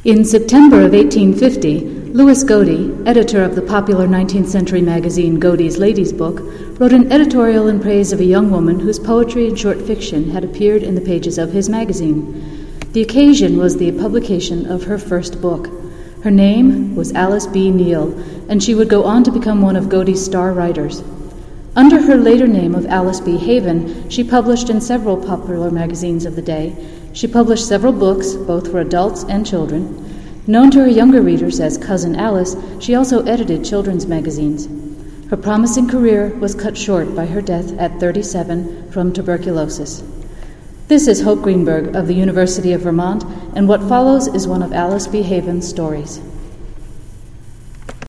In September of 1850, Louis Godey, editor of the popular 19th century magazine Godey's Lady's Book, wrote an editorial in praise of a young woman whose poetry and short fiction had appeared in the pages of his magazine. The occasion was the publication of her first book. Her name was Alice B. Neal, and she would go on to become one of Godey's star writers. Under her later name of Alice B. Haven, she published in several popular magazines of the day. She published several books, both for adults and children. Known to her younger readers as Cousin Alice, she also edited children's magazines. Her promising career was cut short by her death at 37 from tuberculosis. This is Hope Greenberg of the University of Vermont, and what follows is one of Alice B. Haven's stories.